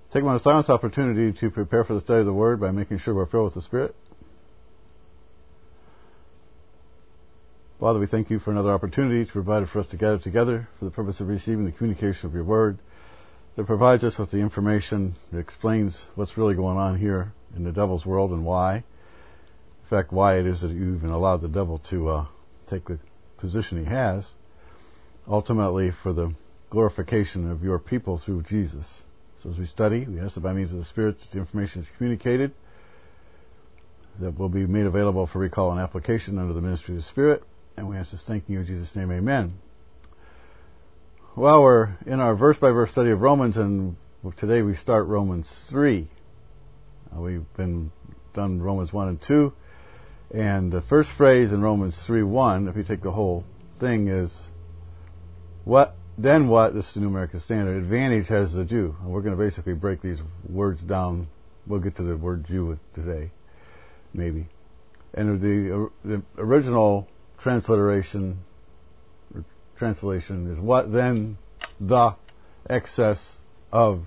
Take one silence opportunity to prepare for the study of the Word by making sure we're filled with the Spirit. Father, we thank you for another opportunity to provide for us to gather together for the purpose of receiving the communication of your Word that provides us with the information that explains what's really going on here in the devil's world and why. In fact, why it is that you even allowed the devil to take the position he has, ultimately for the glorification of your people through Jesus. So as we study, we ask that by means of the Spirit that the information is communicated, that will be made available for recall and application under the ministry of the Spirit. And we ask this thanking you in Jesus' name, amen. Well, we're in our verse-by-verse study of Romans, and today we start Romans 3. We've been done Romans 1 and 2, and the first phrase in Romans 3:1, if you take the whole thing, is, what? Then what? This is the New American Standard. Advantage has the Jew. And we're going to basically break these words down. We'll get to the word Jew today, maybe. And the original transliteration or translation is, what then the excess of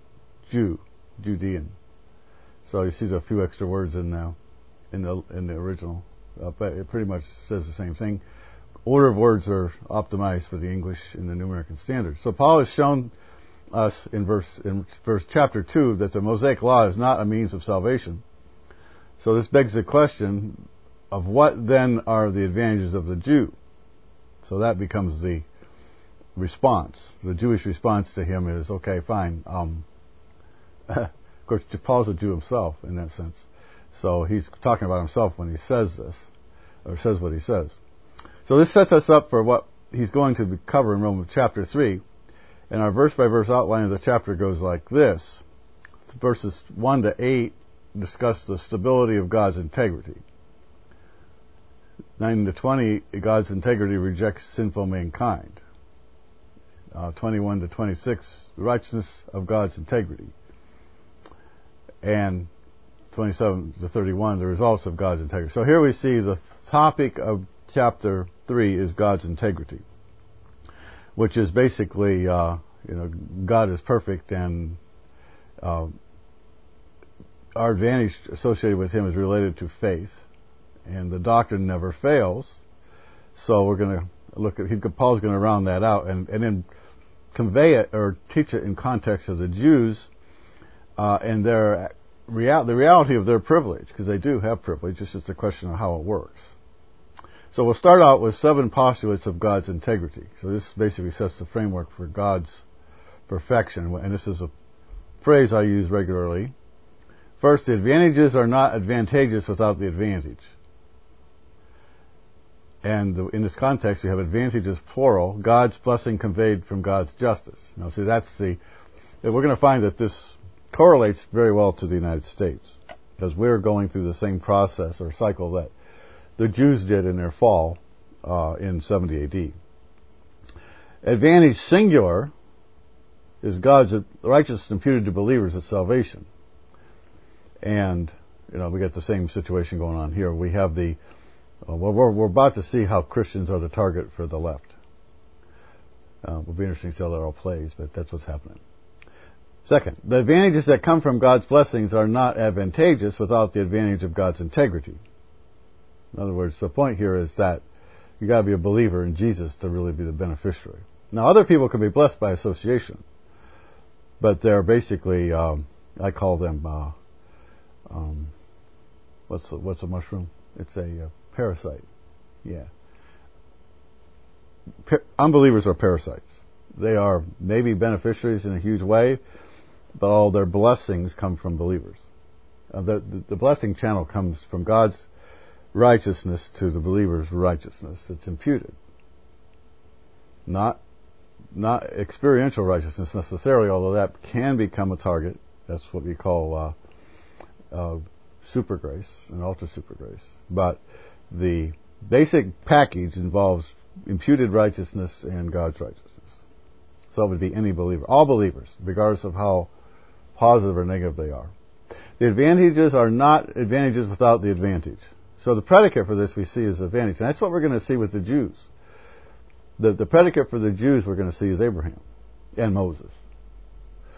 Judean. So you see a few extra words in the original, but it pretty much says the same thing. Order of words are optimized for the English in the New American Standard. So Paul has shown us in chapter 2 that the Mosaic Law is not a means of salvation. So this begs the question of what then are the advantages of the Jew? So that becomes the response. The Jewish response to him is, okay, fine. Of course, Paul's a Jew himself in that sense. So he's talking about himself when he says this, or says what he says. So this sets us up for what he's going to cover in Romans chapter 3. And our verse-by-verse outline of the chapter goes like this. Verses 1 to 8 discuss the stability of God's integrity. 9 to 20, God's integrity rejects sinful mankind. 21 to 26, the righteousness of God's integrity. And 27 to 31, the results of God's integrity. So here we see the topic of chapter 3 is God's integrity, which is basically, God is perfect, and our advantage associated with Him is related to faith, and the doctrine never fails. So we're going to look at, Paul's going to round that out and then convey it or teach it in context of the Jews and the reality of their privilege, because they do have privilege. It's just a question of how it works. So we'll start out with 7 postulates of God's integrity. So this basically sets the framework for God's perfection, and this is a phrase I use regularly. First, the advantages are not advantageous without the advantage. And in this context, we have advantages plural, God's blessing conveyed from God's justice. Now, see, we're going to find that this correlates very well to the United States, because we're going through the same process or cycle that the Jews did in their fall in 70 AD. Advantage singular is God's righteousness imputed to believers at salvation. And, we get the same situation going on here. We have we're about to see how Christians are the target for the left. It'll be interesting to see how that all plays, but that's what's happening. Second, the advantages that come from God's blessings are not advantageous without the advantage of God's integrity. In other words, the point here is that you got to be a believer in Jesus to really be the beneficiary. Now, other people can be blessed by association, but they're basically, I call them, what's a mushroom? It's a parasite. Yeah. Unbelievers are parasites. They are maybe beneficiaries in a huge way, but all their blessings come from believers. The blessing channel comes from God's righteousness to the believer's righteousness. It's imputed. Not experiential righteousness necessarily, although that can become a target. That's what we call super grace and ultra super grace. But the basic package involves imputed righteousness and God's righteousness. So it would be any believer, all believers, regardless of how positive or negative they are. The advantages are not advantages without the advantage. So the predicate for this we see is advantage. And that's what we're going to see with the Jews. The predicate for the Jews we're going to see is Abraham and Moses.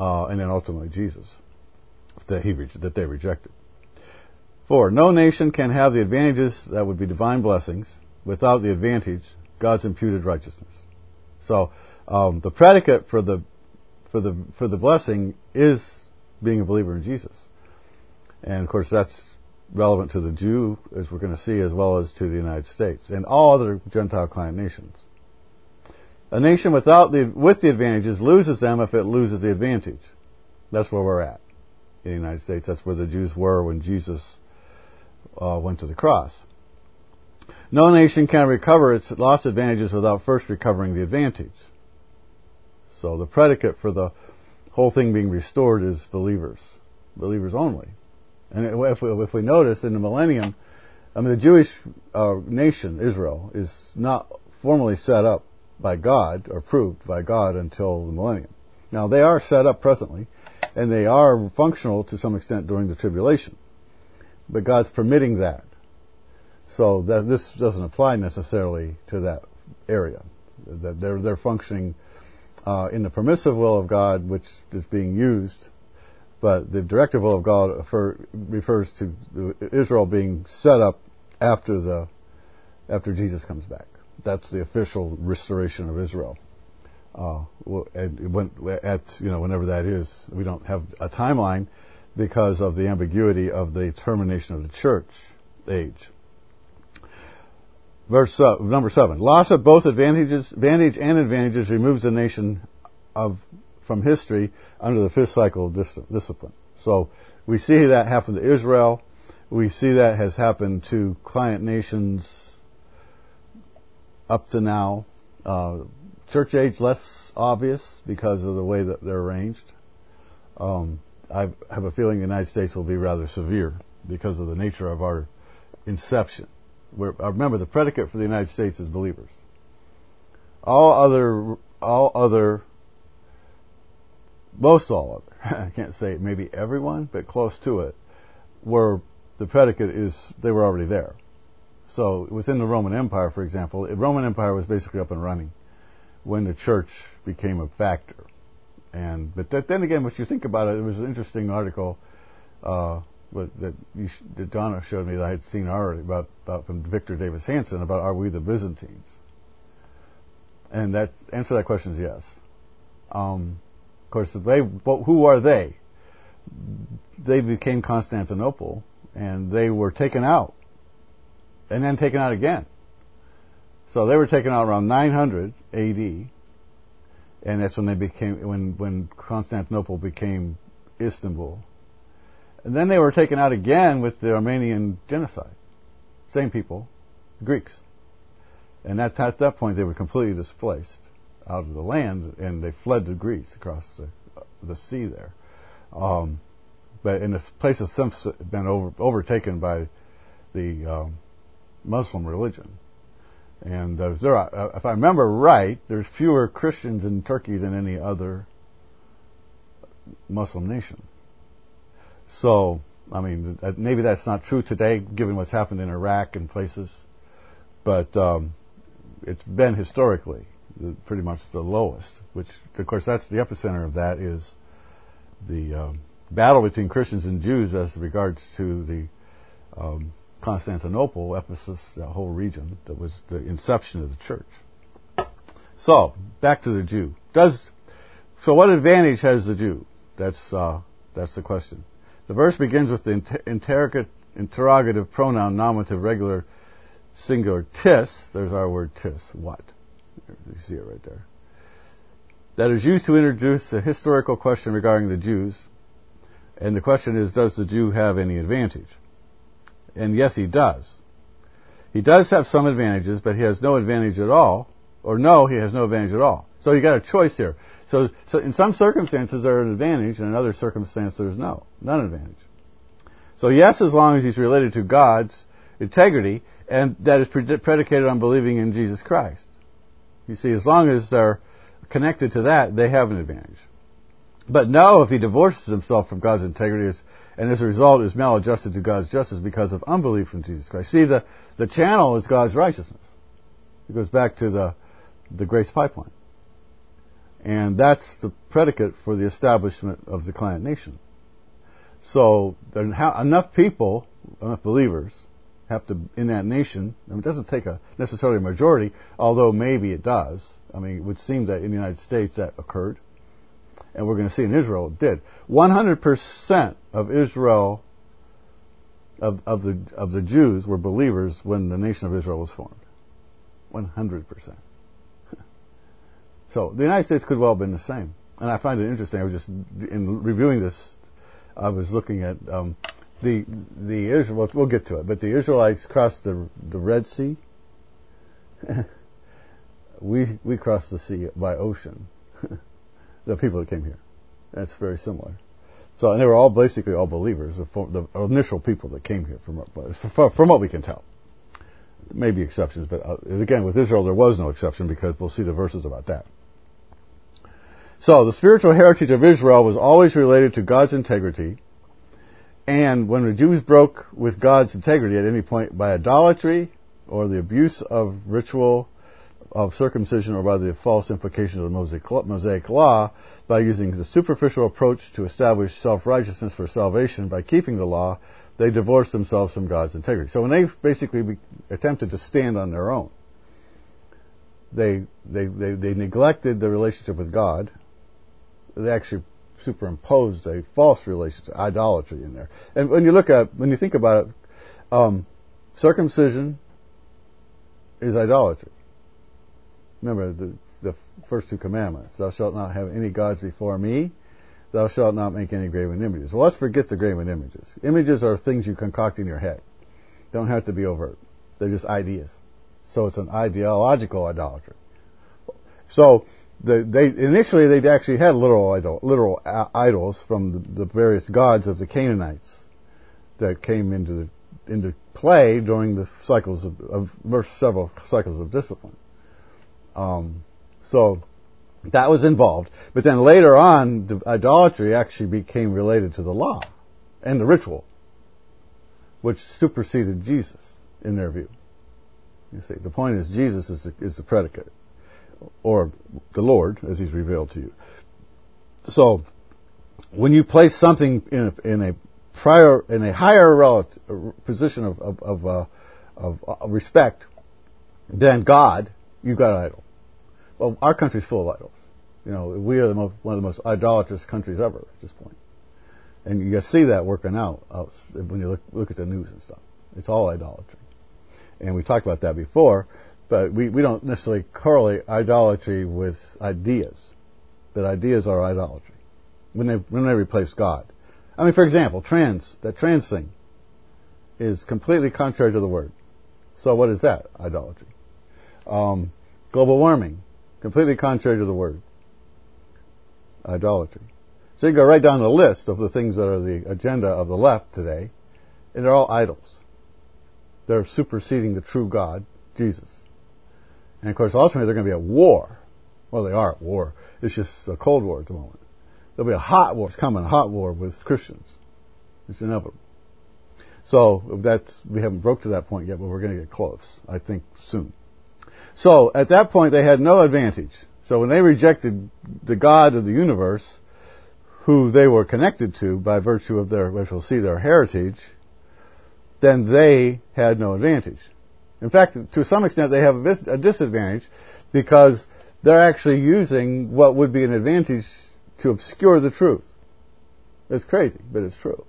and then ultimately Jesus that they rejected. 4. No nation can have the advantages that would be divine blessings without the advantage, God's imputed righteousness. So the predicate for the blessing is being a believer in Jesus, and of course that's relevant to the Jew, as we're going to see, as well as to the United States and all other Gentile client nations. A nation with the advantages loses them if it loses the advantage. That's where we're at in the United States. That's where the Jews were when Jesus went to the cross. No nation can recover its lost advantages without first recovering the advantage. So the predicate for the whole thing being restored is believers only. And if we notice in the millennium, the Jewish nation, Israel, is not formally set up by God or approved by God until the millennium. Now they are set up presently, and they are functional to some extent during the tribulation. But God's permitting that. So that this doesn't apply necessarily to that area. That they're functioning in the permissive will of God, which is being used, but the directive will of God refers to Israel being set up after Jesus comes back. That's the official restoration of Israel. Whenever that is, we don't have a timeline because of the ambiguity of the termination of the church age. Verse number 7. Loss of both advantage and advantages removes the nation from history under the fifth cycle of discipline. So we see that happen to Israel. We see that has happened to client nations up to now. Church age less obvious because of the way that they're arranged. I have a feeling the United States will be rather severe because of the nature of our inception. Remember, the predicate for the United States is believers. Most all other, I can't say maybe everyone, but close to it, where the predicate is they were already there. So within the Roman Empire, for example, the Roman Empire was basically up and running when the church became a factor. But then again, if you think about it, it was an interesting article that Donna showed me that I had seen already about from Victor Davis Hanson about are we the Byzantines? And that answer to that question is yes. Of course, who are they? They became Constantinople, and they were taken out, and then taken out again. So they were taken out around 900 A.D., and that's when they when Constantinople became Istanbul. And then they were taken out again with the Armenian genocide. Same people, Greeks. And at that point they were completely displaced out of the land, and they fled to Greece across the sea there. But in the place have since been overtaken by the Muslim religion. And if I remember right, there's fewer Christians in Turkey than any other Muslim nation. So, maybe that's not true today, given what's happened in Iraq and places. But it's been historically pretty much the lowest, which, of course, that's the epicenter of that is the battle between Christians and Jews as regards to the Constantinople, Ephesus, that whole region that was the inception of the church. So, back to the Jew. So what advantage has the Jew? That's the question. The verse begins with the interrogative pronoun nominative regular singular tis. There's our word tis. What? You see it right there. That is used to introduce a historical question regarding the Jews. And the question is, does the Jew have any advantage? And yes, he does. He does have some advantages, but he has no advantage at all. Or no, he has no advantage at all. So you got a choice here. So in some circumstances there's an advantage, and in other circumstances there's none advantage. So yes, as long as he's related to God's integrity, and that is predicated on believing in Jesus Christ. You see, as long as they're connected to that, they have an advantage. But no, if he divorces himself from God's integrity, and as a result is maladjusted to God's justice because of unbelief in Jesus Christ. See, the channel is God's righteousness. It goes back to the grace pipeline. And that's the predicate for the establishment of the client nation. So there enough people, enough believers, have to, in that nation, and it doesn't take necessarily a majority, although maybe it does. I mean, it would seem that in the United States that occurred. And we're going to see in Israel it did. 100% of Israel, of the Jews were believers when the nation of Israel was formed. 100%. So the United States could well have been the same. And I find it interesting. I was just, in reviewing this, I was looking at the Israel. We'll get to it. But the Israelites crossed the Red Sea. We crossed the sea by ocean. The people that came here. That's very similar. So, and they were all basically all believers, the initial people that came here from what we can tell. Maybe exceptions, but again, with Israel there was no exception because we'll see the verses about that. So, the spiritual heritage of Israel was always related to God's integrity, and when the Jews broke with God's integrity at any point by idolatry or the abuse of ritual of circumcision or by the false implication of the Mosaic law, by using the superficial approach to establish self-righteousness for salvation by keeping the law, they divorced themselves from God's integrity. So when they basically attempted to stand on their own, they neglected the relationship with God. They actually superimposed a false relationship, idolatry in there. And when you think about it, circumcision is idolatry. Remember the first two commandments. Thou shalt not have any gods before me. Thou shalt not make any graven images. Well, let's forget the graven images. Images are things you concoct in your head. Don't have to be overt. They're just ideas. So it's an ideological idolatry. So initially they actually had literal idols from the various gods of the Canaanites that came into play during the cycles of several cycles of discipline. So that was involved. But then later on, the idolatry actually became related to the law and the ritual, which superseded Jesus in their view. You see, the point is Jesus is the predicate, or the Lord, as He's revealed to you. So when you place something in a higher position of respect than God, you've got an idol. Well, our country's full of idols. You know, we are one of the most idolatrous countries ever at this point. And you see that working out when you look at the news and stuff. It's all idolatry. And we talked about that before, but we don't necessarily correlate idolatry with ideas. That ideas are idolatry. When they replace God. I mean, for example, that trans thing is completely contrary to the Word. So what is that? Idolatry. Global warming, completely contrary to the Word. Idolatry. So you can go right down the list of the things that are the agenda of the left today, and they're all idols. They're superseding the true God, Jesus. And of course, ultimately they're going to be at war. Well, they are at war. It's just a Cold War at the moment. There'll be a hot war. It's coming, a hot war with Christians. It's inevitable. So we haven't broke to that point yet, but we're going to get close, I think, soon. So at that point, they had no advantage. So when they rejected the God of the universe, who they were connected to by virtue of which we'll see, their heritage, then they had no advantage. In fact, to some extent, they have a disadvantage because they're actually using what would be an advantage to obscure the truth. It's crazy, but it's true.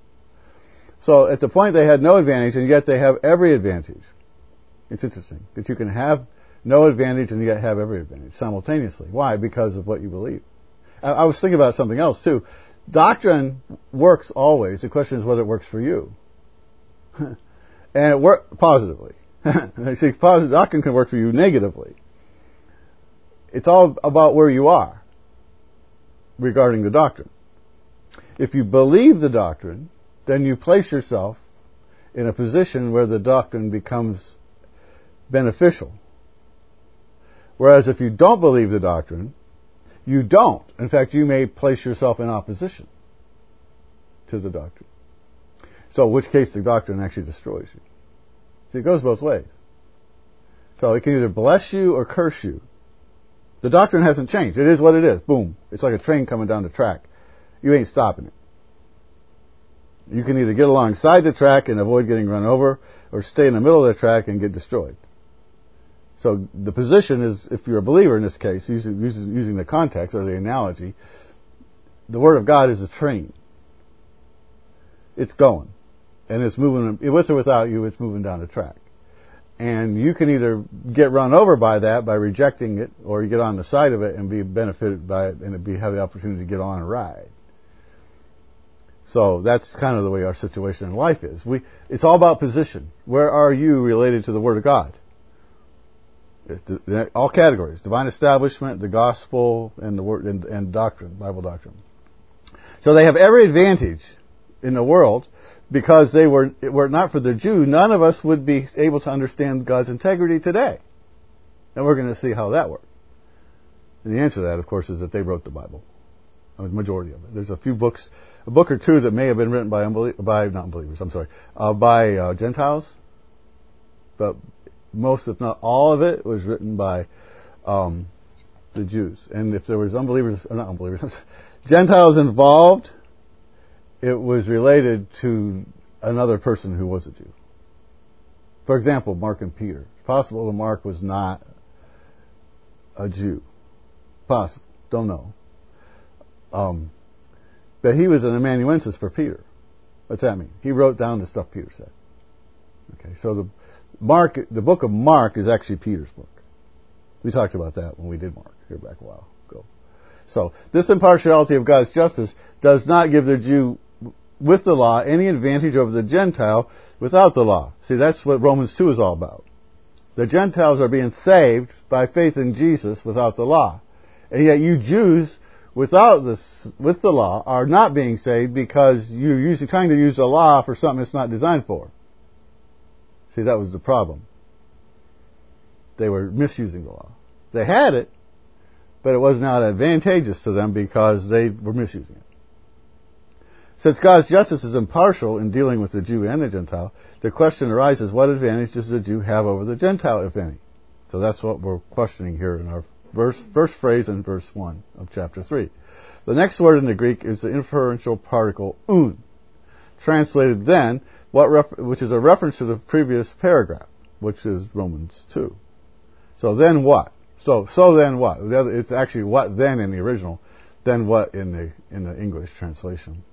So at the point they had no advantage, and yet they have every advantage. It's interesting that you can have no advantage and yet have every advantage simultaneously. Why? Because of what you believe. I was thinking about something else too. Doctrine works always. The question is whether it works for you. And it works positively. See, doctrine can work for you negatively. It's all about where you are regarding the doctrine. If you believe the doctrine, then you place yourself in a position where the doctrine becomes beneficial. Whereas if you don't believe the doctrine, you don't. In fact, you may place yourself in opposition to the doctrine. So in which case the doctrine actually destroys you. See, it goes both ways. So it can either bless you or curse you. The doctrine hasn't changed. It is what it is. Boom. It's like a train coming down the track. You ain't stopping it. You can either get alongside the track and avoid getting run over, or stay in the middle of the track and get destroyed. So the position is, if you're a believer in this case, using the context or the analogy, the Word of God is a train. It's going. And it's moving, with or without you, it's moving down the track. And you can either get run over by that by rejecting it, or you get on the side of it and be benefited by it and have the opportunity to get on a ride. So that's kind of the way our situation in life is. It's all about position. Where are you related to the Word of God? All categories: divine establishment, the gospel, and the word and doctrine, Bible doctrine. So they have every advantage in the world, because were it not for the Jew, none of us would be able to understand God's integrity today. And we're going to see how that works. And the answer to that, of course, is that they wrote the Bible. The majority of it. There's a few books, a book or two that may have been written by Gentiles, but most, if not all of it, was written by the Jews. And if there was Gentiles involved, it was related to another person who was a Jew. For example, Mark and Peter. It's possible that Mark was not a Jew. Possible. Don't know. But he was an amanuensis for Peter. What's that mean? He wrote down the stuff Peter said. Okay, so the book of Mark is actually Peter's book. We talked about that when we did Mark here back a while ago. So this impartiality of God's justice does not give the Jew with the law any advantage over the Gentile without the law. See, that's what Romans 2 is all about. The Gentiles are being saved by faith in Jesus without the law. And yet you Jews with the law are not being saved because you're trying to use the law for something it's not designed for. See, that was the problem. They were misusing the law. They had it, but it was not advantageous to them because they were misusing it. Since God's justice is impartial in dealing with the Jew and the Gentile, the question arises, what advantage does the Jew have over the Gentile, if any? So that's what we're questioning here in our first phrase in verse 1 of chapter 3. The next word in the Greek is the inferential particle un, translated then, which is a reference to the previous paragraph, which is Romans 2. So then what? So then what? It's actually what then in the original, then what in the English translation.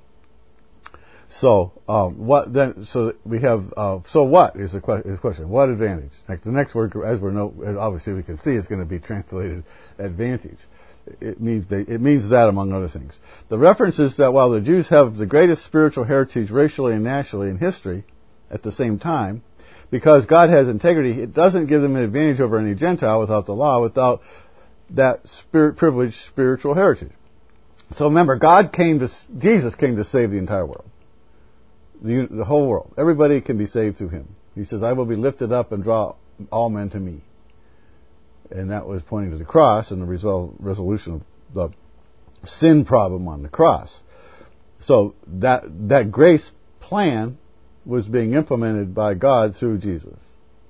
So what then? So we have so what is the question? What advantage? Like the next word, as obviously we can see, is going to be translated advantage. It means that, among other things. The reference is that while the Jews have the greatest spiritual heritage racially and nationally in history at the same time, because God has integrity, it doesn't give them an advantage over any Gentile without the law, without that privileged spiritual heritage. So remember, Jesus came to save the entire world. The whole world. Everybody can be saved through Him. He says, I will be lifted up and draw all men to me. And that was pointing to the cross and the resolution of the sin problem on the cross. So that grace plan was being implemented by God through Jesus.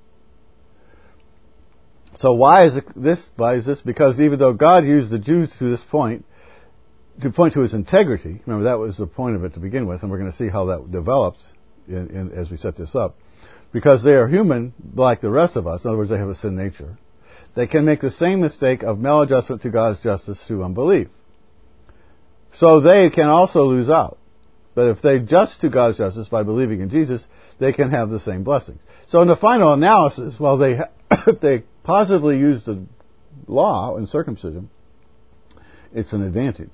So why is this? Because even though God used the Jews to this point, to point to His integrity, remember that was the point of it to begin with, and we're going to see how that develops as we set this up. Because they are human like the rest of us, in other words, they have a sin nature, they can make the same mistake of maladjustment to God's justice through unbelief. So they can also lose out. But if they adjust to God's justice by believing in Jesus, they can have the same blessings. So in the final analysis, if they positively use the law and circumcision, it's an advantage.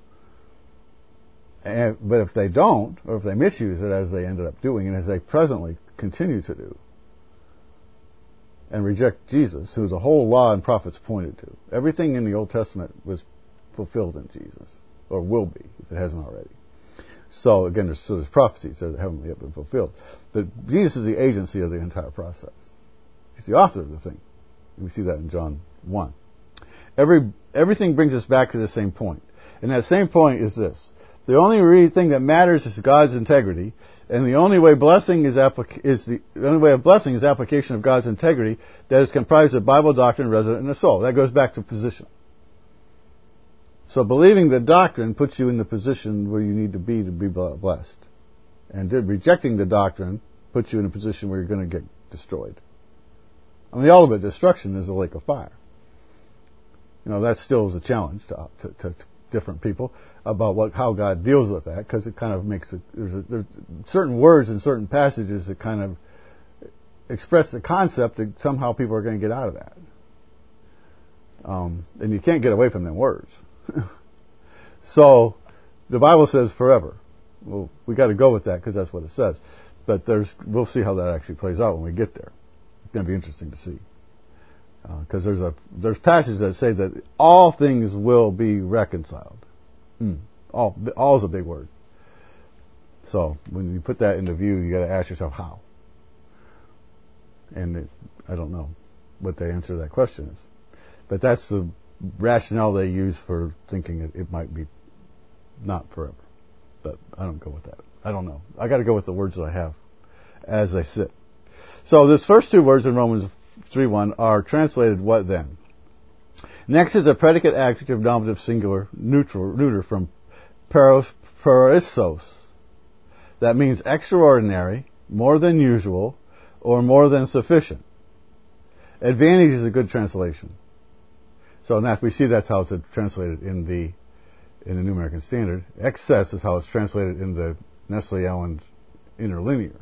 But if they don't, or if they misuse it as they ended up doing, and as they presently continue to do, and reject Jesus, who the whole law and prophets pointed to, everything in the Old Testament was fulfilled in Jesus, or will be, if it hasn't already. So again, there's prophecies that haven't yet been fulfilled. But Jesus is the agency of the entire process. He's the author of the thing. And we see that in John 1. Everything brings us back to the same point. And that same point is this. The only thing that matters is God's integrity, and the only way of blessing is application of God's integrity that is comprised of Bible doctrine resident in the soul. That goes back to position. So believing the doctrine puts you in the position where you need to be blessed. And rejecting the doctrine puts you in a position where you're going to get destroyed. I mean, the ultimate destruction is the lake of fire. That still is a challenge to different people about how God deals with that, because it kind of makes there's certain words in certain passages that kind of express the concept that somehow people are going to get out of that. And you can't get away from them words. So, the Bible says forever. Well, we got to go with that because that's what it says. But we'll see how that actually plays out when we get there. It's going to be interesting to see. Because there's passages that say that all things will be reconciled. All is a big word. So, when you put that into view, you got to ask yourself how. And I don't know what the answer to that question is. But that's the rationale they use for thinking it might be not forever. But I don't go with that. I don't know. I got to go with the words that I have as they sit. So these first two words in Romans 3:1 are translated what then? Next is a predicate adjective nominative singular neuter from perissos. That means extraordinary, more than usual, or more than sufficient. Advantage is a good translation. So now if we see that's how it's translated in the New American Standard. Excess is how it's translated in the Nestle-Aland Interlinear.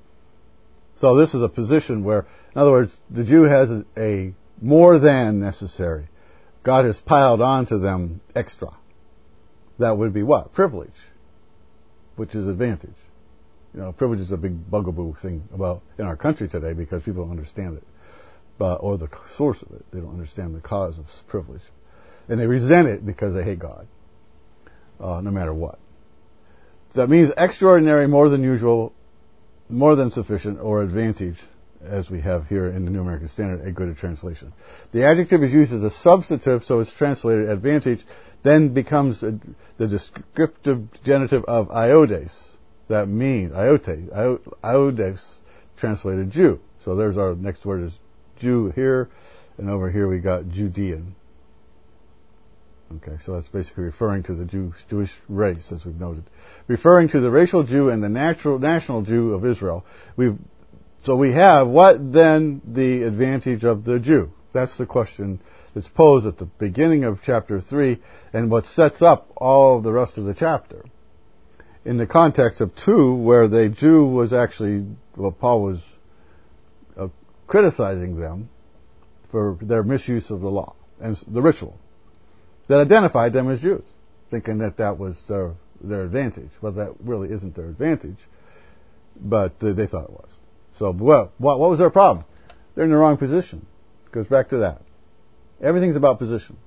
So this is a position where, in other words, the Jew has a more than necessary. God has piled onto them extra. That would be what? Privilege, which is advantage. Privilege is a big bugaboo thing in our country today because people don't understand it. Or the source of it. They don't understand the cause of privilege. And they resent it because they hate God, no matter what. So that means extraordinary, more than usual, more than sufficient, or advantage, as we have here in the New American Standard, a good translation. The adjective is used as a substantive, so it's translated advantage, then becomes the descriptive genitive of iodes. That means, iodes, translated Jew. So there's our next word is Jew here, and over here we got Judean. Okay, so that's basically referring to the Jewish race, as we've noted. Referring to the racial Jew and the national Jew of Israel. So we have, what then the advantage of the Jew? That's the question that's posed at the beginning of chapter 3, and what sets up all of the rest of the chapter. In the context of 2, where the Jew was actually, Paul was criticizing them for their misuse of the law and the ritual that identified them as Jews, thinking that was their advantage. Well, that really isn't their advantage, but they thought it was. So, what was their problem? They're in the wrong position. It goes back to that. Everything's about position.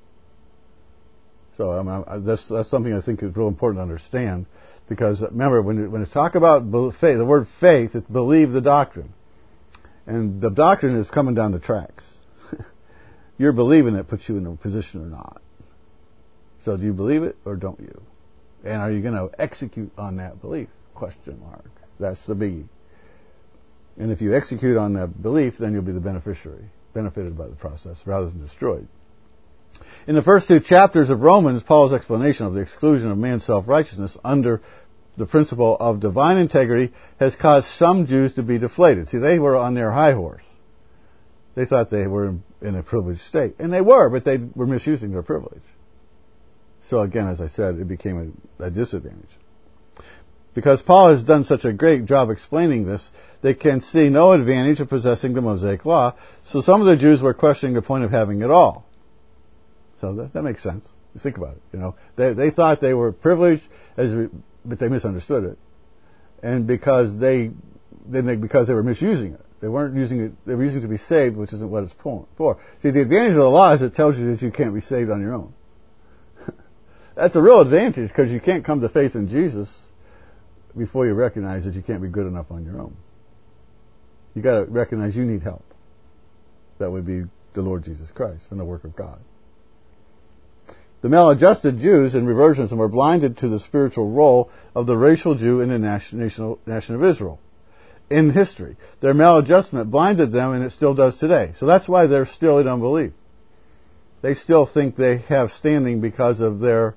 So that's something I think is real important to understand, because remember, when it's talk about faith, the word faith is believe the doctrine. And the doctrine is coming down the tracks. You're believing it puts you in a position or not. So do you believe it or don't you? And are you going to execute on that belief? Question mark. That's the biggie. And if you execute on that belief, then you'll be the beneficiary, benefited by the process rather than destroyed. In the first 2 chapters of Romans, Paul's explanation of the exclusion of man's self-righteousness under the principle of divine integrity has caused some Jews to be deflated. See, they were on their high horse. They thought they were in a privileged state. And they were, but they were misusing their privilege. So again, as I said, it became a disadvantage. Because Paul has done such a great job explaining this, they can see no advantage of possessing the Mosaic Law, so some of the Jews were questioning the point of having it all. So that makes sense. You think about it. They thought they were privileged, but they misunderstood it. And because they were misusing it. They weren't using it, they were using it to be saved, which isn't what it's for. See, the advantage of the law is it tells you that you can't be saved on your own. That's a real advantage, because you can't come to faith in Jesus before you recognize that you can't be good enough on your own. You got to recognize you need help. That would be the Lord Jesus Christ and the work of God. The maladjusted Jews in reversionism were blinded to the spiritual role of the racial Jew in the nation of Israel. In history, their maladjustment blinded them, and it still does today. So that's why they're still in unbelief. they still think they have standing because of their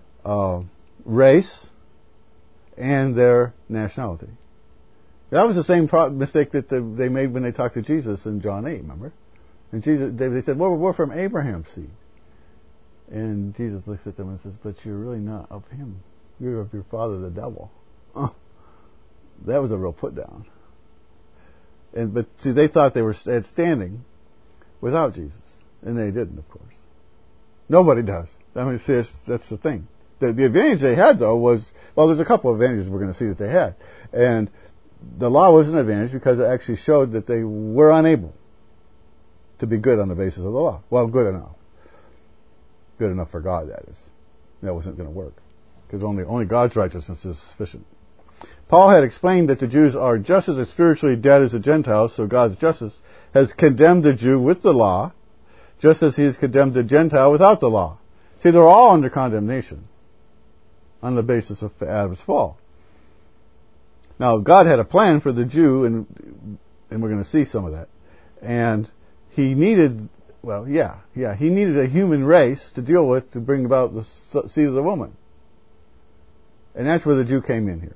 race and their nationality. That was the same mistake that they made when they talked to Jesus in John 8, remember? And Jesus, they said, well, we're from Abraham's seed. And Jesus looks at them and says, but you're really not of him. You're of your father, the devil. That was a real put down. But see, they thought they had standing without Jesus. And they didn't, of course. Nobody does. I mean, see, that's the thing. The advantage they had, though, was, well, there's a couple of advantages we're going to see that they had. And the law was an advantage because it actually showed that they were unable to be good on the basis of the law. Well, good enough. Good enough for God, that is. That wasn't going to work. Because only God's righteousness is sufficient. Paul had explained that the Jews are just as spiritually dead as the Gentiles, so God's justice has condemned the Jew with the law, just as he has condemned the Gentile without the law. See, they're all under condemnation on the basis of Adam's fall. Now, God had a plan for the Jew, and we're going to see some of that. And he needed, he needed a human race to deal with to bring about the seed of the woman. And that's where the Jew came in here.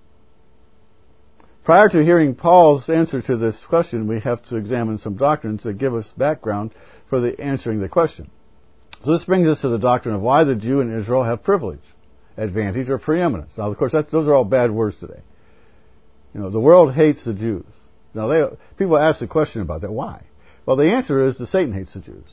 Prior to hearing Paul's answer to this question, we have to examine some doctrines that give us background for answering the question. So this brings us to the doctrine of why the Jew and Israel have privilege, advantage, or preeminence. Now, of course, those are all bad words today. You know, the world hates the Jews. Now, people ask the question about that. Why? Well, the answer is that Satan hates the Jews.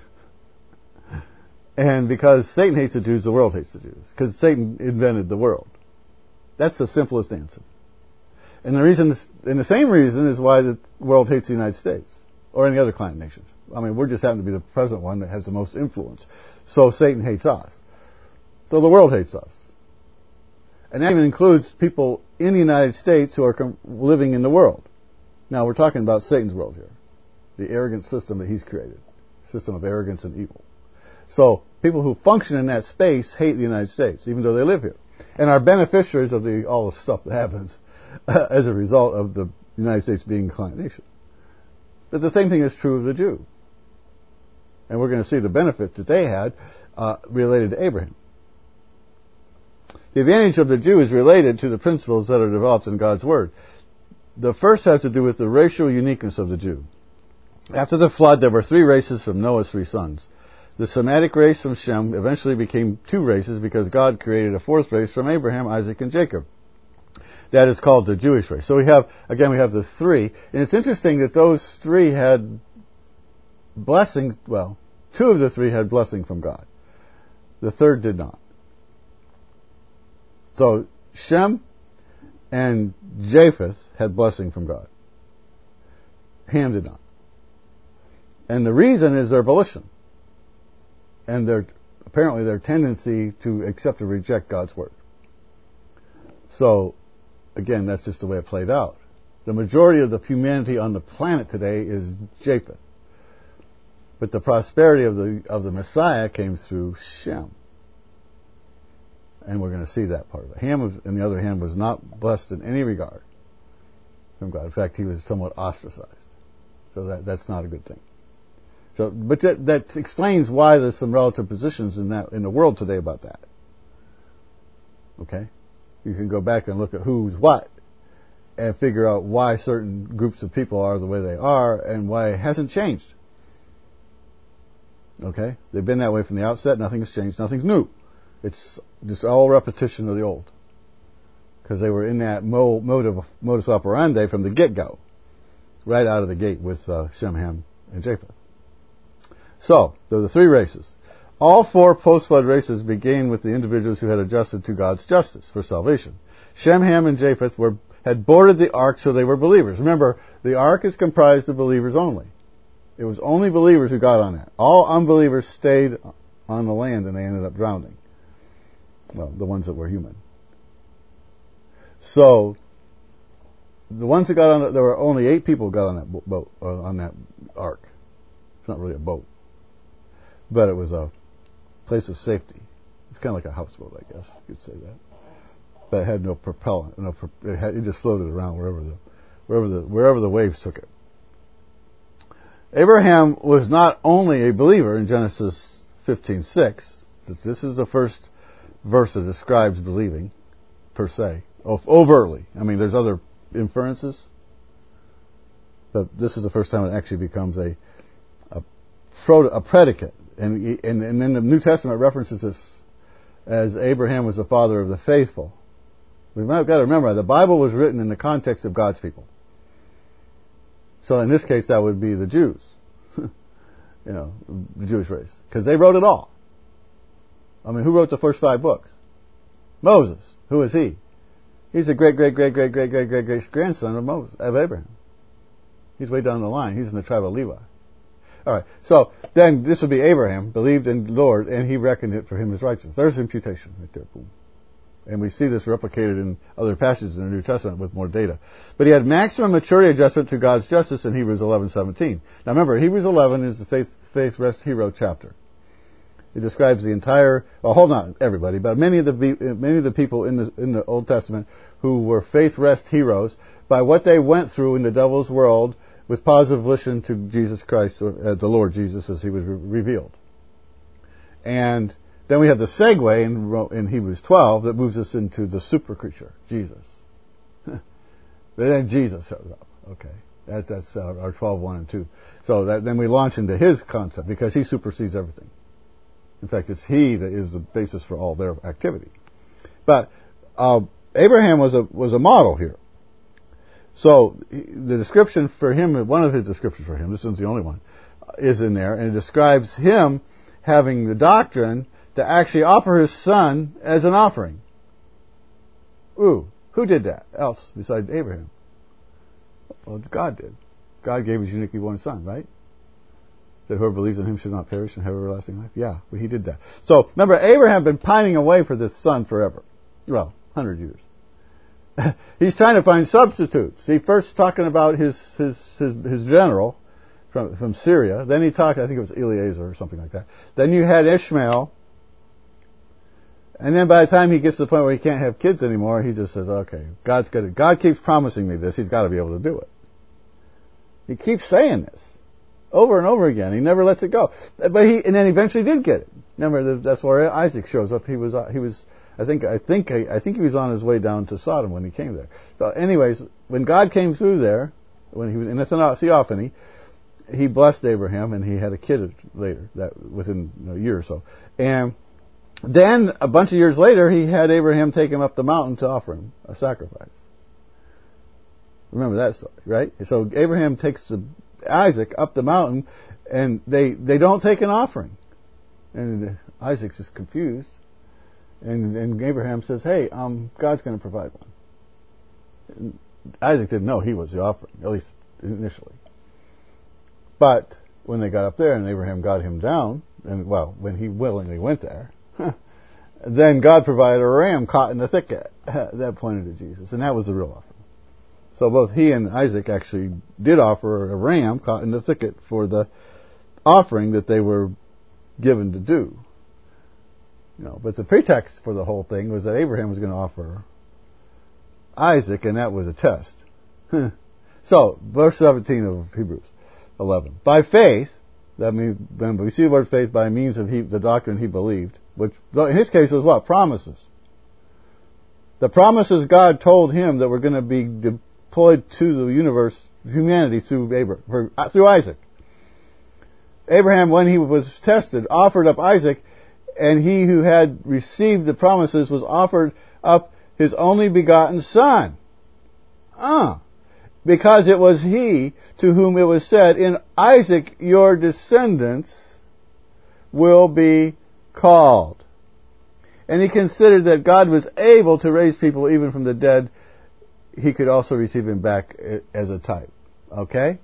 And because Satan hates the Jews, the world hates the Jews. Because Satan invented the world. That's the simplest answer. And the same reason is why the world hates the United States or any other client nations. I mean, we're just happen to be the present one that has the most influence. So Satan hates us. So the world hates us. And that even includes people in the United States who are living in the world. Now, we're talking about Satan's world here. The arrogant system that he's created. System of arrogance and evil. So people who function in that space hate the United States, even though they live here. And are beneficiaries of all the stuff that happens as a result of the United States being a client nation. But the same thing is true of the Jew. And we're going to see the benefit that they had related to Abraham. The advantage of the Jew is related to the principles that are developed in God's Word. The first has to do with the racial uniqueness of the Jew. After the flood, there were 3 races from Noah's 3 sons. The Semitic race from Shem eventually became 2 races because God created a 4th race from Abraham, Isaac, and Jacob. That is called the Jewish race. So we have the 3. And it's interesting that those 3 had blessings. Well, 2 of the 3 had blessing from God. The 3rd did not. So Shem and Japheth had blessing from God. Ham did not. And the reason is their volition. And apparently their tendency to accept or reject God's Word. So, again, that's just the way it played out. The majority of the humanity on the planet today is Japheth. But the prosperity of the Messiah came through Shem. And we're going to see that part of it. Ham, on the other hand, was not blessed in any regard from God. In fact, he was somewhat ostracized. So that's not a good thing. So, but that explains why there's some relative positions in the world today about that. Okay? You can go back and look at who's what and figure out why certain groups of people are the way they are and why it hasn't changed. Okay? They've been that way from the outset. Nothing's changed. Nothing's new. It's just all repetition of the old. Because they were in that modus operandi from the get-go. Right out of the gate with Shem, Ham, and Japheth. So, there are the 3 races. All 4 post-flood races began with the individuals who had adjusted to God's justice for salvation. Shem, Ham, and Japheth had boarded the ark, so they were believers. Remember, the ark is comprised of believers only. It was only believers who got on that. All unbelievers stayed on the land and they ended up drowning. Well, the ones that were human. So, the ones that got on there were only 8 people who got on that boat, on that ark. It's not really a boat. But it was a place of safety. It's kind of like a houseboat, I guess you could say that. But it had no propellant. It just floated around wherever the waves took it. Abraham was not only a believer in Genesis 15:6. This is the first verse that describes believing, per se, overtly. I mean, there's other inferences, but this is the first time it actually becomes a predicate. And in the New Testament it references this as Abraham was the father of the faithful. We've got to remember, the Bible was written in the context of God's people. So in this case, that would be the Jews. The Jewish race. Because they wrote it all. I mean, who wrote the first 5 books? Moses. Who is he? He's a great-great-great-great-great-great-great-grandson of Abraham. He's way down the line. He's in the tribe of Levi. All right. So then this would be Abraham, believed in the Lord, and he reckoned it for him as righteous. There's imputation right there. Boom. And we see this replicated in other passages in the New Testament with more data. But he had maximum maturity adjustment to God's justice in Hebrews 11:17. Now remember, Hebrews 11 is the faith rest hero chapter. It describes the entire. Well, hold on, everybody, but many of the people in the Old Testament who were faith rest heroes by what they went through in the devil's world with positive volition to Jesus Christ, or the Lord Jesus, as he was revealed. And then we have the segue in Hebrews 12 that moves us into the super creature, Jesus. But then Jesus shows up. Okay, that's our 12:1 and 2. So then we launch into his concept because he supersedes everything. In fact, it's he that is the basis for all their activity. But Abraham was a model here. So the description for him, one of his descriptions for him, this isn't the only one, is in there, and it describes him having the doctrine to actually offer his son as an offering. Ooh, who did that else besides Abraham? Well, God did. God gave his uniquely born son, right? That whoever believes in him should not perish and have everlasting life. Yeah, well, he did that. So remember, Abraham had been pining away for this son forever. Well, 100 years. He's trying to find substitutes. He first talking about his general from Syria. Then he talked, I think it was Eliezer or something like that. Then you had Ishmael. And then by the time he gets to the point where he can't have kids anymore, he just says, okay, God keeps promising me this. He's got to be able to do it. He keeps saying this over and over again. He never lets it go. And then eventually did get it. Remember, that's where Isaac shows up. I think he was on his way down to Sodom when he came there. So anyways, when God came through there, when he was in a theophany, he blessed Abraham and he had a kid later, within a year or so. And then a bunch of years later, he had Abraham take him up the mountain to offer him a sacrifice. Remember that story, right? So Abraham takes Isaac up the mountain, and they don't take an offering. And Isaac's just confused. And Abraham says, hey, God's going to provide one. And Isaac didn't know he was the offering, at least initially. But when they got up there and Abraham got him down, when he willingly went there, then God provided a ram caught in the thicket. That pointed to Jesus, and that was the real offering. So both he and Isaac actually did offer a ram caught in the thicket for the offering that they were given to do. But the pretext for the whole thing was that Abraham was going to offer Isaac, and that was a test. So, verse 17 of Hebrews 11. By faith, that means, when we see the word faith by means of the doctrine he believed, which in his case was what? Promises. The promises God told him that were going to be deployed to the universe, humanity, through Isaac. Abraham, when he was tested, offered up Isaac, and he who had received the promises was offered up his only begotten son. Because it was he to whom it was said, in Isaac your descendants will be called. And he considered that God was able to raise people even from the dead. He could also receive him back as a type. Okay?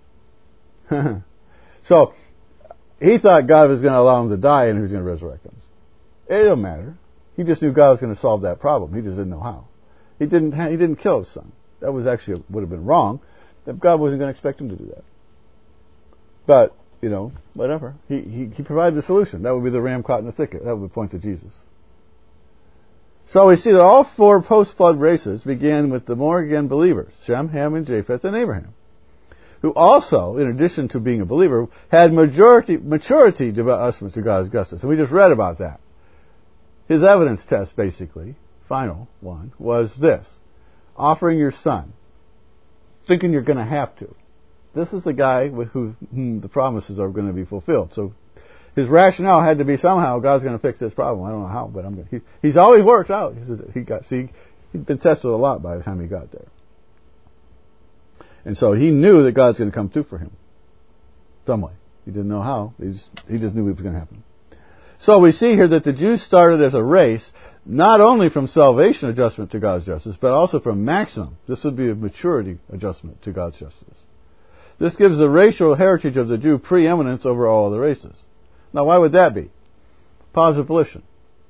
So, he thought God was going to allow him to die and he was going to resurrect him. It don't matter. He just knew God was going to solve that problem. He just didn't know how. He didn't kill his son. That was actually would have been wrong. God wasn't going to expect him to do that. But whatever. He provided the solution. That would be the ram caught in the thicket. That would point to Jesus. So we see that all 4 post-flood races began with the born-again believers: Shem, Ham, and Japheth, and Abraham, who also, in addition to being a believer, had maturity adjustment to God's justice. And we just read about that. His evidence test, basically, final one, was this. Offering your son, thinking you're going to have to. This is the guy with whom the promises are going to be fulfilled. So his rationale had to be somehow God's going to fix this problem. I don't know how, but he's always worked out. He'd been tested a lot by the time he got there. And so he knew that God's going to come through for him. Some way. He didn't know how. He just knew it was going to happen. So we see here that the Jews started as a race, not only from salvation adjustment to God's justice, but also from maximum. This would be a maturity adjustment to God's justice. This gives the racial heritage of the Jew preeminence over all other races. Now, why would that be? Positive volition.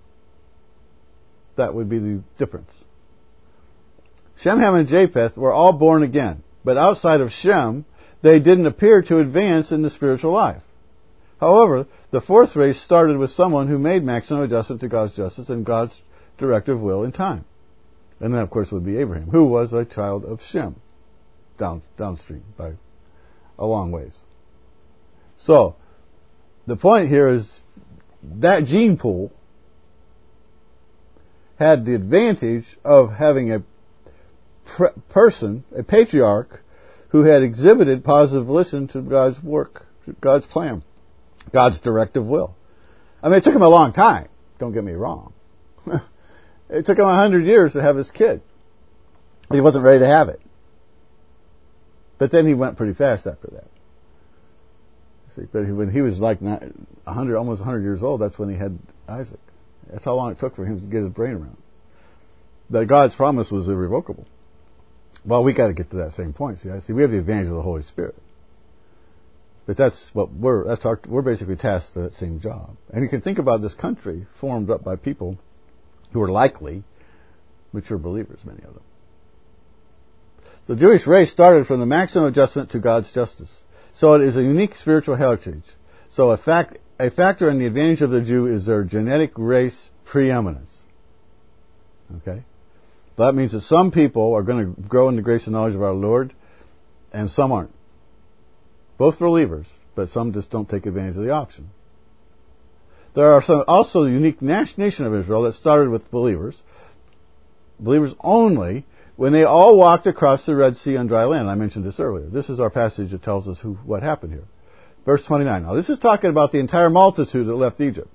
That would be the difference. Shem, Ham, and Japheth were all born again, but outside of Shem, they didn't appear to advance in the spiritual life. However, the fourth race started with someone who made maximum adjustment to God's justice and God's directive will in time. And then, of course, would be Abraham, who was a child of Shem, downstream by a long ways. So, the point here is that gene pool had the advantage of having a person, a patriarch, who had exhibited positive volition to God's work, to God's plan, God's directive will. I mean, it took him a long time, don't get me wrong. It took him 100 years to have his kid. He wasn't ready to have it. But then he went pretty fast after that. See, but when he was like 100, almost 100 years old, that's when he had Isaac. That's how long it took for him to get his brain around. But God's promise was irrevocable. Well, we got to get to that same point. See, we have the advantage of the Holy Spirit. But that's what we're basically tasked to that same job. And you can think about this country formed up by people who are likely mature believers, many of them. The Jewish race started from the maximum adjustment to God's justice. So it is a unique spiritual heritage. So a factor in the advantage of the Jew is their genetic race preeminence. Okay? That means that some people are going to grow in the grace and knowledge of our Lord, and some aren't. Both believers, but some just don't take advantage of the option. There are also the unique nation of Israel that started with believers only, when they all walked across the Red Sea on dry land. I mentioned this earlier. This is our passage that tells us what happened here. Verse 29. Now, this is talking about the entire multitude that left Egypt.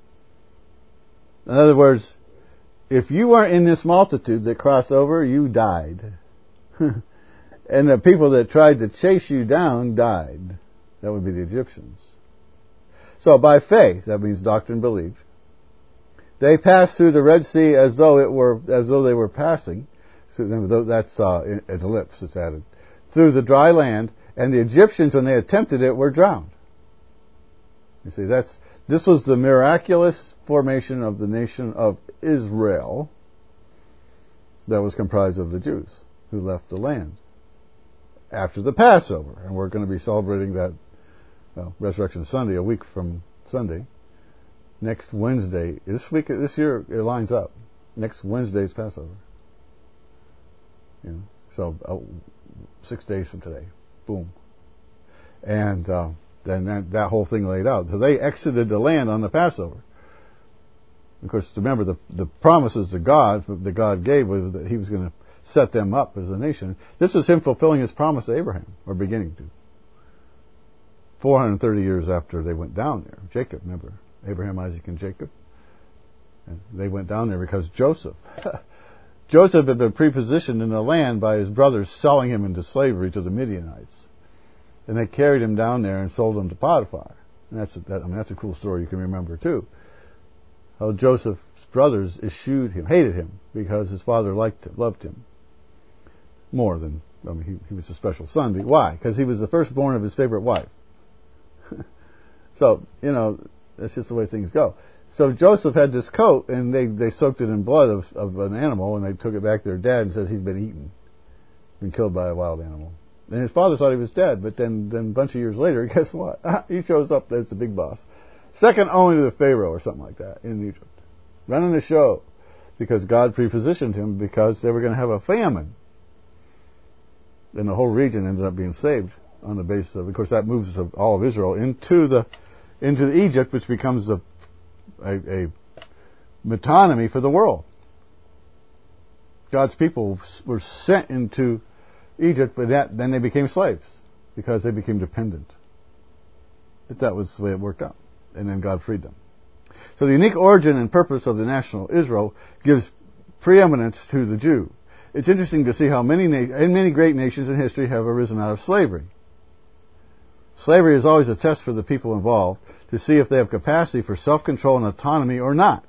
In other words, if you weren't in this multitude that crossed over, you died. And the people that tried to chase you down died. That would be the Egyptians. So by faith, that means doctrine belief, they passed through the Red Sea as though they were passing. So that's an ellipse that's added. Through the dry land, and the Egyptians, when they attempted it, were drowned. You see, this was the miraculous formation of the nation of Israel that was comprised of the Jews who left the land after the Passover. And we're going to be celebrating that, Resurrection Sunday, a week from Sunday. Next Wednesday, this year it lines up. Next Wednesday's Passover. So 6 days from today, boom, and then that whole thing laid out. So they exited the land on the Passover. Of course, remember the promises that God gave was that He was going to set them up as a nation. This was Him fulfilling His promise to Abraham, or beginning to. 430 years after they went down there, Jacob, remember Abraham, Isaac, and Jacob, and they went down there because Joseph had been prepositioned in the land by his brothers selling him into slavery to the Midianites. And they carried him down there and sold him to Potiphar. And that's a cool story you can remember too. How Joseph's brothers eschewed him, hated him, because his father loved him. More than, he was a special son. But why? Because he was the firstborn of his favorite wife. So, that's just the way things go. So Joseph had this coat, and they soaked it in blood of an animal, and they took it back to their dad and said he's been eaten, been killed by a wild animal. And his father thought he was dead, but then a bunch of years later, guess what? He shows up as the big boss. Second only to the Pharaoh or something like that in Egypt. Running the show, because God prepositioned him because they were going to have a famine. And the whole region ended up being saved on the basis of course, that moves all of Israel into Egypt, which becomes a metonymy for the world. God's people were sent into Egypt, but then they became slaves because they became dependent. But that was the way it worked out. And then God freed them. So the unique origin and purpose of the national Israel gives preeminence to the Jew. It's interesting to see how many great nations in history have arisen out of slavery. Slavery is always a test for the people involved to see if they have capacity for self-control and autonomy or not.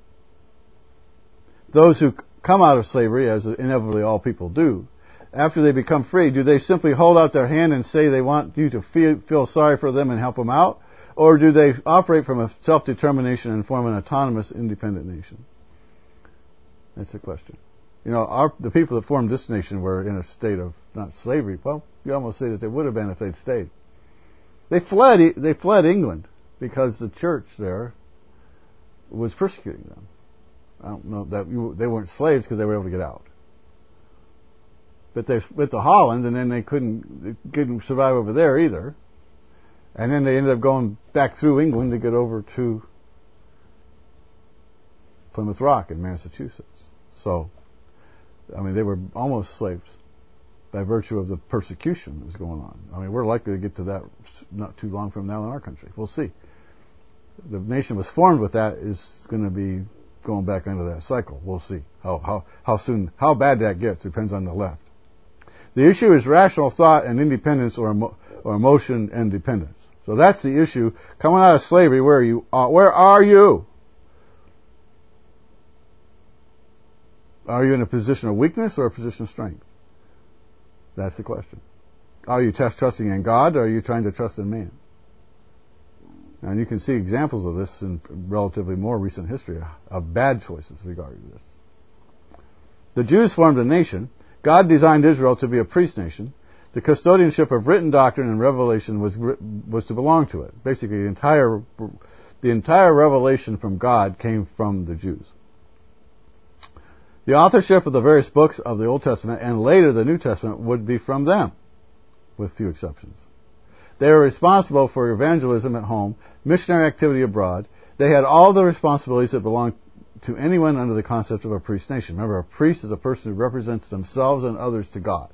Those who come out of slavery, as inevitably all people do, after they become free, do they simply hold out their hand and say they want you to feel sorry for them and help them out? Or do they operate from a self-determination and form an autonomous, independent nation? That's the question. The people that formed this nation were in a state of, not slavery, well, you almost say that they would have been if they'd stayed. They fled England because the church there was persecuting them. I don't know that they weren't slaves because they were able to get out. But they went to Holland, and then they couldn't survive over there either. And then they ended up going back through England to get over to Plymouth Rock in Massachusetts. So, they were almost slaves by virtue of the persecution that was going on. We're likely to get to that not too long from now in our country. We'll see. The nation was formed with that is going to be going back into that cycle. We'll see how bad that gets. Depends on the left. The issue is rational thought and independence, or emotion and dependence. So that's the issue. Coming out of slavery, where are you? Are you in a position of weakness or a position of strength? That's the question. Are you trusting in God, or are you trying to trust in man? And you can see examples of this in relatively more recent history of bad choices regarding this. The Jews formed a nation. God designed Israel to be a priest nation. The custodianship of written doctrine and revelation was to belong to it. Basically, the entire revelation from God came from the Jews. The authorship of the various books of the Old Testament and later the New Testament would be from them, with few exceptions. They were responsible for evangelism at home, missionary activity abroad. They had all the responsibilities that belong to anyone under the concept of a priest nation. Remember, a priest is a person who represents themselves and others to God.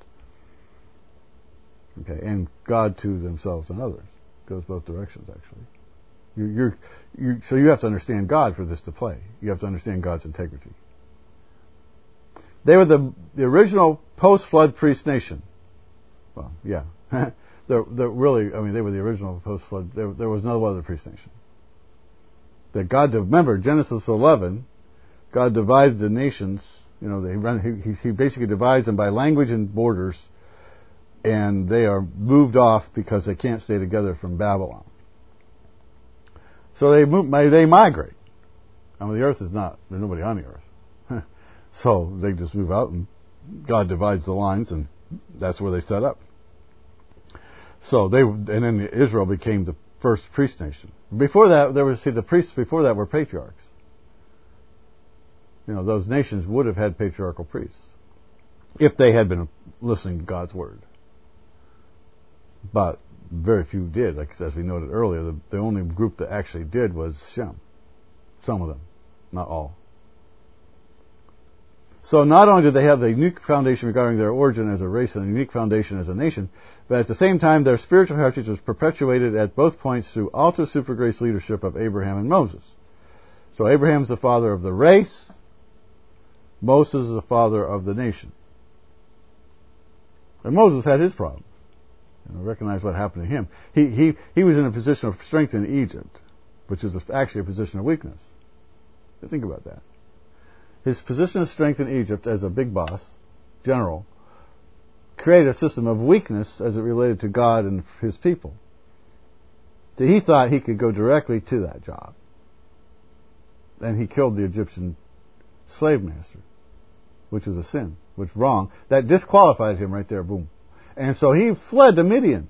Okay, and God to themselves and others. Goes both directions, actually. So you have to understand God for this to play. You have to understand God's integrity. They were the original post-flood priest nation. Well, yeah. They're really, they were the original post-flood. There was no other priest nation. That God, remember, Genesis 11, God divides the nations. He basically divides them by language and borders, and they are moved off because they can't stay together from Babylon. So they migrate. The earth is not, there's nobody on the earth. So they just move out, and God divides the lines, and that's where they set up. So and then Israel became the first priest nation. Before that, the priests before that were patriarchs. Those nations would have had patriarchal priests if they had been listening to God's word. But very few did. As we noted earlier, the only group that actually did was Shem. Some of them, not all. So not only did they have the unique foundation regarding their origin as a race and a unique foundation as a nation, but at the same time their spiritual heritage was perpetuated at both points through ultra super grace leadership of Abraham and Moses. So Abraham's the father of the race, Moses is the father of the nation. And Moses had his problems. Recognize what happened to him. He was in a position of strength in Egypt, which is actually a position of weakness. Think about that. His position of strength in Egypt as a big boss, general, created a system of weakness as it related to God and his people. So he thought he could go directly to that job. And he killed the Egyptian slave master, which was a sin, which was wrong. That disqualified him right there, boom. And so he fled to Midian.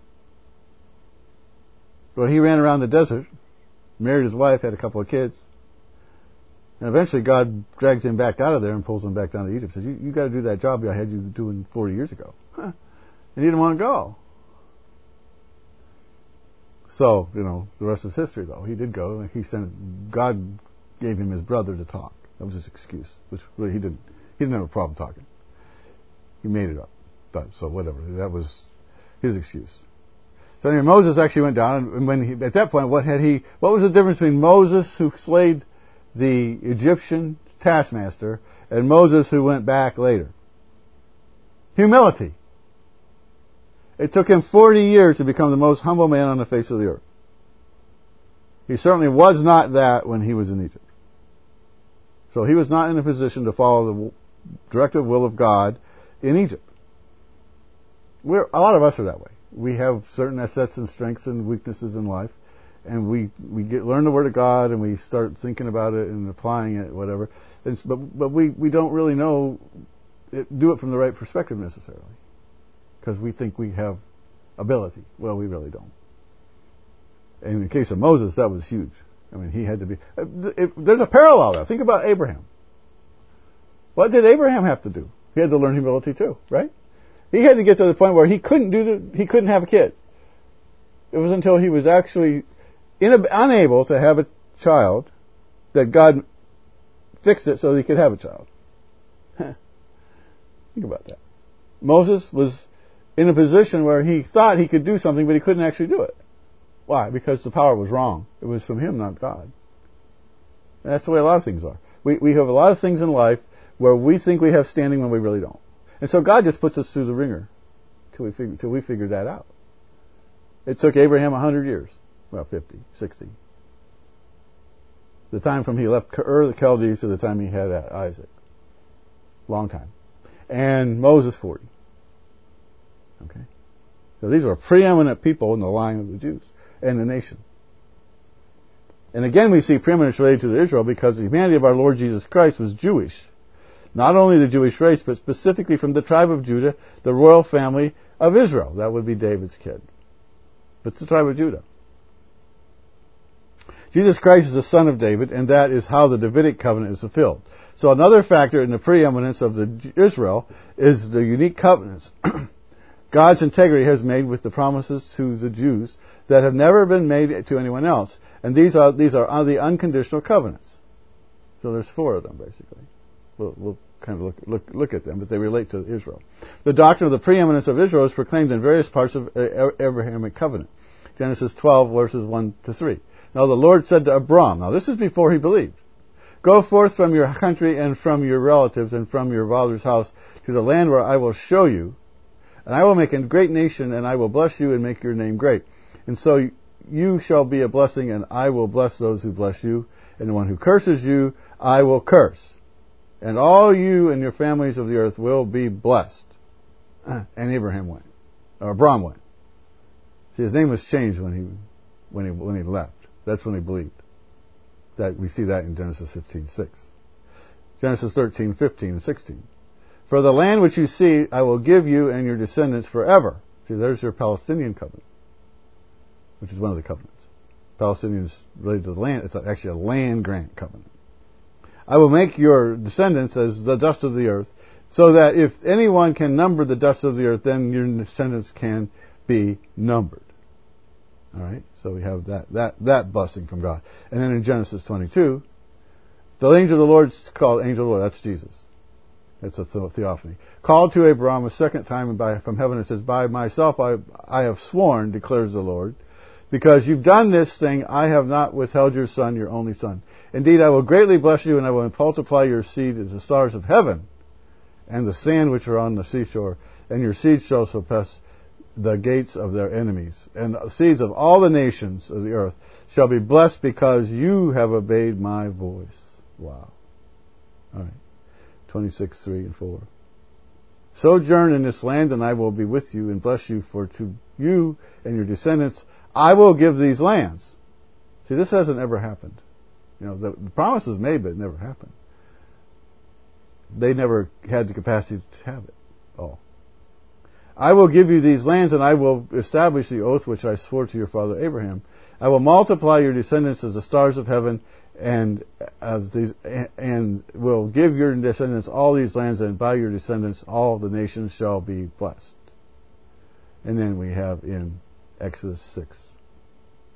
Well, he ran around the desert, married his wife, had a couple of kids. And eventually God drags him back out of there and pulls him back down to Egypt. Says, you got to do that job I had you doing 40 years ago. And he didn't want to go. So, the rest is history, though. He did go, and God gave him his brother to talk. That was his excuse, which really he didn't have a problem talking. He made it up. But, so whatever, that was his excuse. So anyway, Moses actually went down, and at that point, what was the difference between Moses, who slayed the Egyptian taskmaster, and Moses, who went back later? Humility. It took him 40 years to become the most humble man on the face of the earth. He certainly was not that when he was in Egypt. So he was not in a position to follow the directive will of God in Egypt. A lot of us are that way. We have certain assets and strengths and weaknesses in life, and we learn the Word of God, and we start thinking about it and applying it, whatever. But we don't really do it from the right perspective necessarily, because we think we have ability. Well, we really don't. And in the case of Moses, that was huge. I mean, he had to be... there's a parallel there. Think about Abraham. What did Abraham have to do? He had to learn humility too, right? He had to get to the point where he couldn't have a kid. It was until he was actually unable to have a child that God fixed it so he could have a child. Think about that. Moses was in a position where he thought he could do something, but he couldn't actually do it. Why? Because the power was wrong. It was from him, not God. And that's the way a lot of things are. We have a lot of things in life where we think we have standing when we really don't. And so God just puts us through the ringer till we figure that out. It took Abraham 100 years. Well, 50, 60. The time from he left Ur the Chaldees to the time he had Isaac. Long time. And Moses 40. Okay? So these are preeminent people in the line of the Jews and the nation. And again we see preeminence related to Israel because the humanity of our Lord Jesus Christ was Jewish. Not only the Jewish race, but specifically from the tribe of Judah, the royal family of Israel. That would be David's kid. But it's the tribe of Judah. Jesus Christ is the son of David, and that is how the Davidic covenant is fulfilled. So another factor in the preeminence of Israel is the unique covenants God's integrity has made with the promises to the Jews that have never been made to anyone else. And these are the unconditional covenants. So there's 4 of them, basically. We'll kind of look at them, but they relate to Israel. The doctrine of the preeminence of Israel is proclaimed in various parts of Abrahamic covenant. Genesis 12, verses 1 to 3. Now the Lord said to Abram, now this is before he believed, go forth from your country and from your relatives and from your father's house to the land where I will show you, and I will make a great nation, and I will bless you and make your name great. And so you shall be a blessing, and I will bless those who bless you, and the one who curses you, I will curse. And all you and your families of the earth will be blessed. And Abraham went. Or Abram went. See, his name was changed when he left. That's when he believed. That we see that in Genesis 15:6. Genesis 13:15 and 16. For the land which you see, I will give you and your descendants forever. See, there's your Palestinian covenant, which is one of the covenants. Palestinians related to the land. It's actually a land grant covenant. I will make your descendants as the dust of the earth, so that if anyone can number the dust of the earth, then your descendants can be numbered. All right, so we have that blessing from God. And then in Genesis 22, the angel of the Lord is called angel of the Lord. That's Jesus. It's a theophany. Called to Abraham a second time from heaven and says, by myself I have sworn, declares the Lord, because you've done this thing, I have not withheld your son, your only son. Indeed, I will greatly bless you, and I will multiply your seed as the stars of heaven, and the sand which are on the seashore, and your seed shall surpass the gates of their enemies. And the seeds of all the nations of the earth shall be blessed because you have obeyed my voice. Wow. All right. 26:3 and 4. Sojourn in this land, and I will be with you and bless you, for to you and your descendants I will give these lands. See, this hasn't ever happened. The promise is made, but it never happened. They never had the capacity to have it all. I will give you these lands, and I will establish the oath which I swore to your father Abraham. I will multiply your descendants as the stars of heaven, and will give your descendants all these lands, and by your descendants all the nations shall be blessed. And then we have in Exodus 6.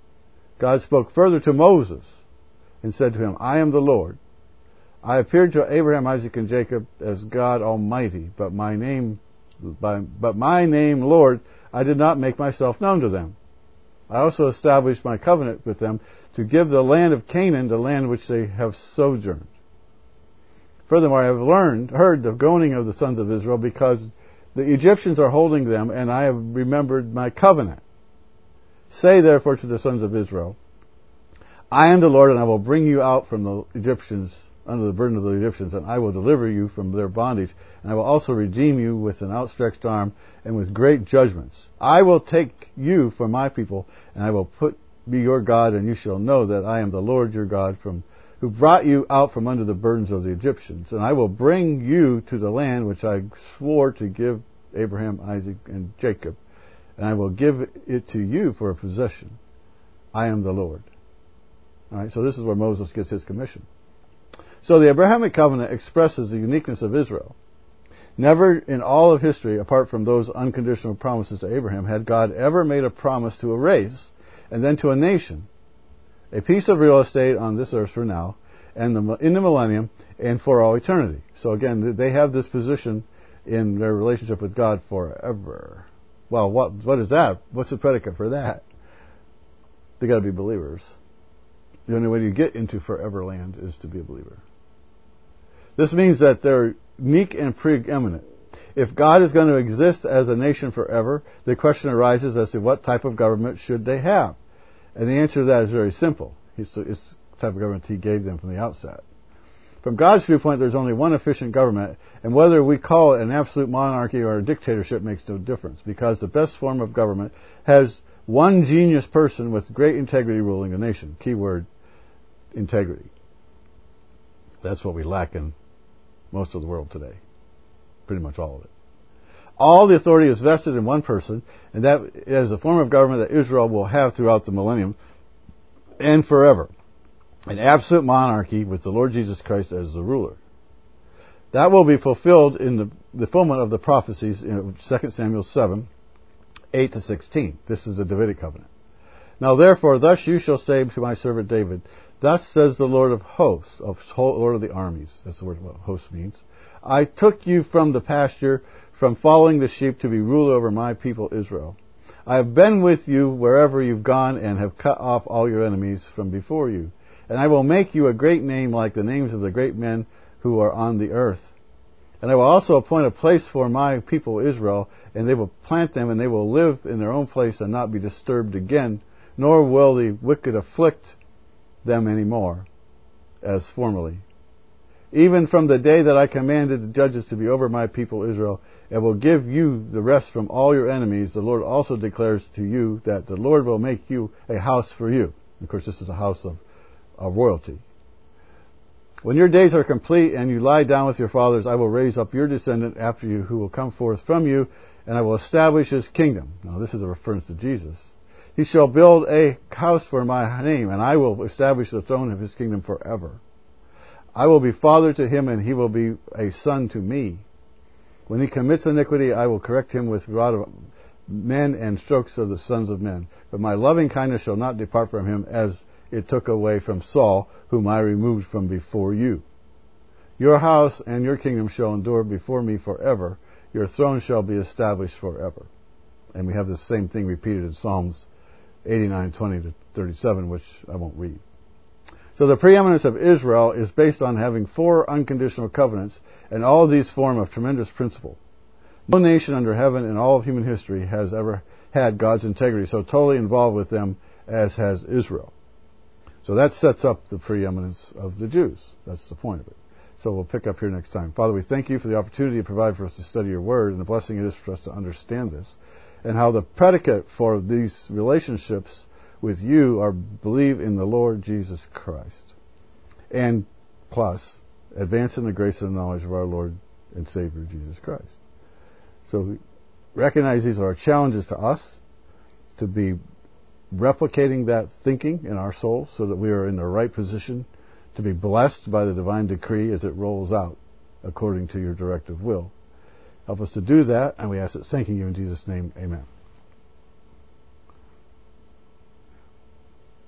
God spoke further to Moses and said to him, I am the Lord. I appeared to Abraham, Isaac, and Jacob as God Almighty, but my name, Lord, I did not make myself known to them. I also established my covenant with them to give the land of Canaan, the land which they have sojourned. Furthermore, I have heard the groaning of the sons of Israel, because the Egyptians are holding them, and I have remembered my covenant. Say therefore to the sons of Israel, I am the Lord, and I will bring you out from the Egyptians, under the burden of the Egyptians, and I will deliver you from their bondage, and I will also redeem you with an outstretched arm and with great judgments. I will take you for my people, and I will be your God, and you shall know that I am the Lord your God, who brought you out from under the burdens of the Egyptians. And I will bring you to the land which I swore to give Abraham, Isaac, and Jacob, and I will give it to you for a possession. I am the Lord. All right, so this is where Moses gets his commission. So the Abrahamic covenant expresses the uniqueness of Israel. Never in all of history, apart from those unconditional promises to Abraham, had God ever made a promise to a race and then to a nation, a piece of real estate on this earth for now, and in the millennium, and for all eternity. So again, they have this position in their relationship with God forever. Well, what is that? What's the predicate for that? They got to be believers. The only way you get into forever land is to be a believer. This means that they're unique and preeminent. If God is going to exist as a nation forever, the question arises as to what type of government should they have. And the answer to that is very simple. It's the type of government He gave them from the outset. From God's viewpoint, there's only one efficient government, and whether we call it an absolute monarchy or a dictatorship makes no difference, because the best form of government has one genius person with great integrity ruling the nation. Keyword, integrity. That's what we lack in most of the world today. Pretty much all of it. All the authority is vested in one person, and that is a form of government that Israel will have throughout the millennium and forever. An absolute monarchy with the Lord Jesus Christ as the ruler. That will be fulfilled in the fulfillment of the prophecies in 2 Samuel 7, 8 to 16. This is the Davidic covenant. Now therefore, thus you shall say to my servant David, thus says the Lord of hosts, Lord of the armies. That's the word what host means. I took you from the pasture, from following the sheep, to be ruler over my people Israel. I have been with you wherever you've gone, and have cut off all your enemies from before you. And I will make you a great name like the names of the great men who are on the earth. And I will also appoint a place for my people Israel, and they will plant them, and they will live in their own place and not be disturbed again, nor will the wicked afflict them any more, as formerly. Even from the day that I commanded the judges to be over my people Israel, and will give you the rest from all your enemies, the Lord also declares to you that the Lord will make you a house for you. Of course, this is a house of royalty. When your days are complete and you lie down with your fathers, I will raise up your descendant after you, who will come forth from you, and I will establish his kingdom. Now, this is a reference to Jesus. He shall build a house for my name, and I will establish the throne of his kingdom forever. I will be father to him, and he will be a son to me. When he commits iniquity, I will correct him with rod of men and strokes of the sons of men. But my loving kindness shall not depart from him, as it took away from Saul, whom I removed from before you. Your house and your kingdom shall endure before me forever. Your throne shall be established forever. And we have the same thing repeated in Psalms 89, 20 to 37, which I won't read. So the preeminence of Israel is based on having 4 unconditional covenants, and all of these form a tremendous principle. No nation under heaven in all of human history has ever had God's integrity so totally involved with them as has Israel. So that sets up the preeminence of the Jews. That's the point of it. So we'll pick up here next time. Father, we thank you for the opportunity to provide for us to study your word, and the blessing it is for us to understand this, and how the predicate for these relationships with you are believe in the Lord Jesus Christ. And plus, advance in the grace and knowledge of our Lord and Savior Jesus Christ. So recognize these are challenges to us to be replicating that thinking in our souls so that we are in the right position to be blessed by the divine decree as it rolls out according to your directive will. Help us to do that, and we ask it thanking you in Jesus' name. Amen.